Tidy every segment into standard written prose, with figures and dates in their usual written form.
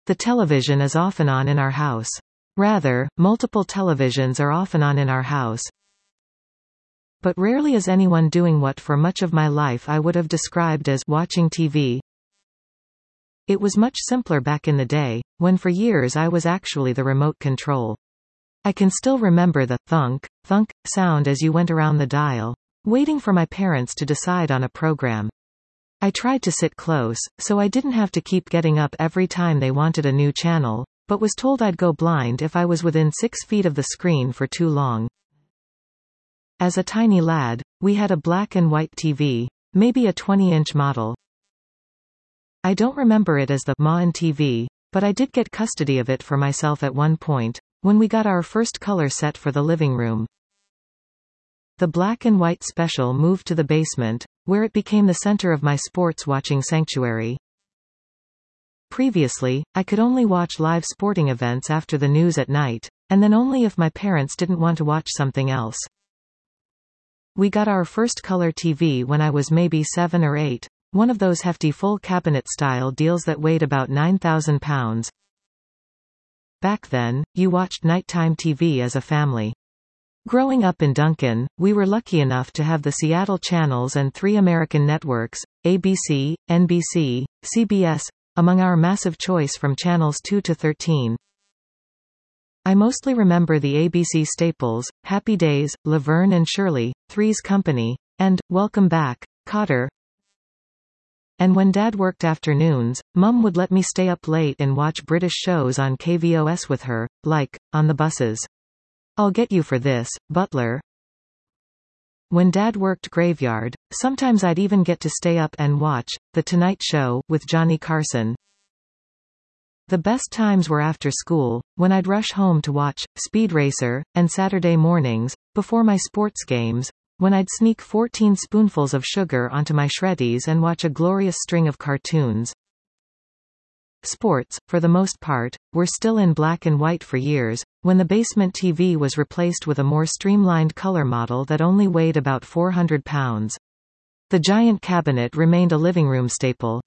The television is often on in our house. Rather, multiple televisions are often on in our house. But rarely is anyone doing what for much of my life I would have described as watching TV. It was much simpler back in the day, when for years I was actually the remote control. I can still remember the thunk, thunk sound as you went around the dial, waiting for my parents to decide on a program. I tried to sit close, so I didn't have to keep getting up every time they wanted a new channel, but was told I'd go blind if I was within 6 feet of the screen for too long. As a tiny lad, we had a black and white TV, maybe a 20-inch model. I don't remember it as the Ma-and TV, but I did get custody of it for myself at one point, when we got our first color set for the living room. The black and white special moved to the basement, where it became the center of my sports-watching sanctuary. Previously, I could only watch live sporting events after the news at night, and then only if my parents didn't want to watch something else. We got our first color TV when I was maybe 7 or 8, one of those hefty full cabinet style deals that weighed about 9,000 pounds. Back then, you watched nighttime TV as a family. Growing up in Duncan, we were lucky enough to have the Seattle channels and 3 American networks, ABC, NBC, CBS, among our massive choice from channels 2 to 13. I mostly remember the ABC staples, Happy Days, Laverne and Shirley, Three's Company, and Welcome Back, Kotter. And when Dad worked afternoons, Mum would let me stay up late and watch British shows on KVOS with her, like, On the Buses. I'll Get You for This, Butler. When Dad worked graveyard, sometimes I'd even get to stay up and watch The Tonight Show with Johnny Carson. The best times were after school, when I'd rush home to watch Speed Racer, and Saturday mornings, before my sports games, when I'd sneak 14 spoonfuls of sugar onto my Shreddies and watch a glorious string of cartoons. Sports, for the most part, were still in black and white for years, when the basement TV was replaced with a more streamlined color model that only weighed about 400 pounds. The giant cabinet remained a living room staple.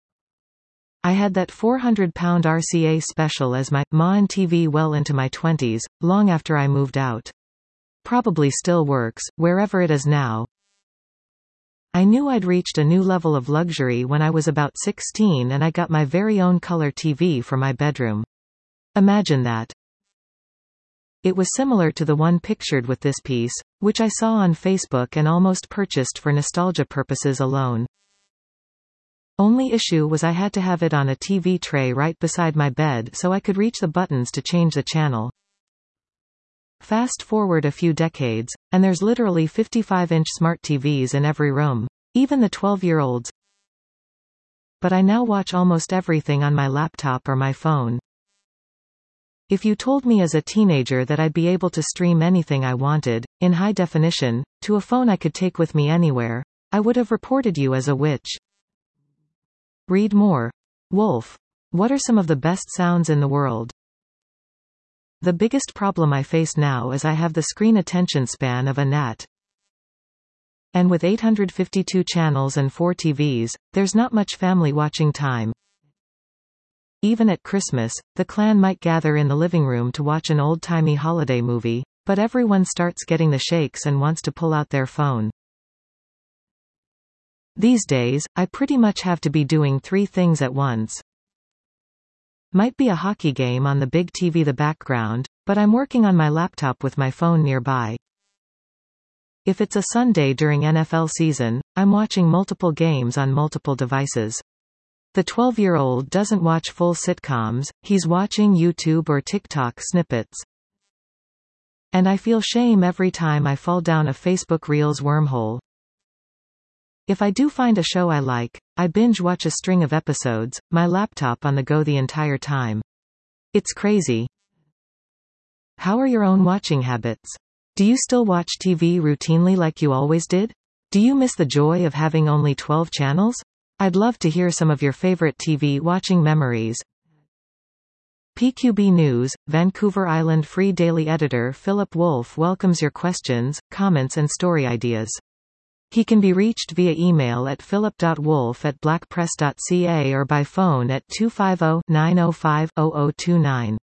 I had that 400-pound RCA special as my Ma-and TV well into my 20s, long after I moved out. Probably still works, wherever it is now. I knew I'd reached a new level of luxury when I was about 16 and I got my very own color TV for my bedroom. Imagine that. It was similar to the one pictured with this piece, which I saw on Facebook and almost purchased for nostalgia purposes alone. Only issue was I had to have it on a TV tray right beside my bed so I could reach the buttons to change the channel. Fast forward a few decades, and there's literally 55-inch smart TVs in every room, even the 12-year-olds. But I now watch almost everything on my laptop or my phone. If you told me as a teenager that I'd be able to stream anything I wanted, in high definition, to a phone I could take with me anywhere, I would have reported you as a witch. Read more. Wolf. What are some of the best sounds in the world? The biggest problem I face now is I have the screen attention span of a gnat. And with 852 channels and 4 TVs, there's not much family watching time. Even at Christmas, the clan might gather in the living room to watch an old-timey holiday movie, but everyone starts getting the shakes and wants to pull out their phone. These days, I pretty much have to be doing 3 things at once. Might be a hockey game on the big TV the background, but I'm working on my laptop with my phone nearby. If it's a Sunday during NFL season, I'm watching multiple games on multiple devices. The 12-year-old doesn't watch full sitcoms, he's watching YouTube or TikTok snippets. And I feel shame every time I fall down a Facebook Reels wormhole. If I do find a show I like, I binge watch a string of episodes, my laptop on the go the entire time. It's crazy. How are your own watching habits? Do you still watch TV routinely like you always did? Do you miss the joy of having only 12 channels? I'd love to hear some of your favorite TV watching memories. PQB News, Vancouver Island Free Daily Editor Philip Wolf welcomes your questions, comments and story ideas. He can be reached via email at philip.wolf@blackpress.ca or by phone at 250-905-0029.